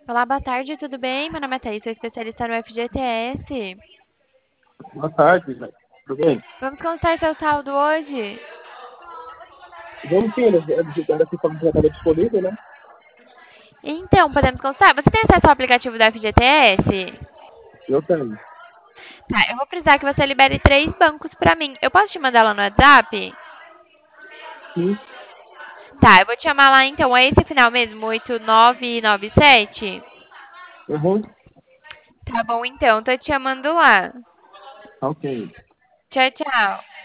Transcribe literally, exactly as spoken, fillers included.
Olá, boa tarde, tudo bem? Meu nome é Thaís, sou especialista no F G T S. Boa tarde, velho. Tudo bem? Vamos consultar seu saldo hoje? Vamos sim, eles eles disseram que falando que já estava disponível, né? Então, podemos consultar? Você tem acesso ao aplicativo do F G T S? Eu tenho. Tá, eu vou precisar que você libere três bancos pra mim. Eu posso te mandar lá no WhatsApp? Sim. Tá, eu vou te chamar lá então. É esse final mesmo, oito nove nove sete? Uhum. Tá bom então, tô te chamando lá. Ok. Tchau, tchau.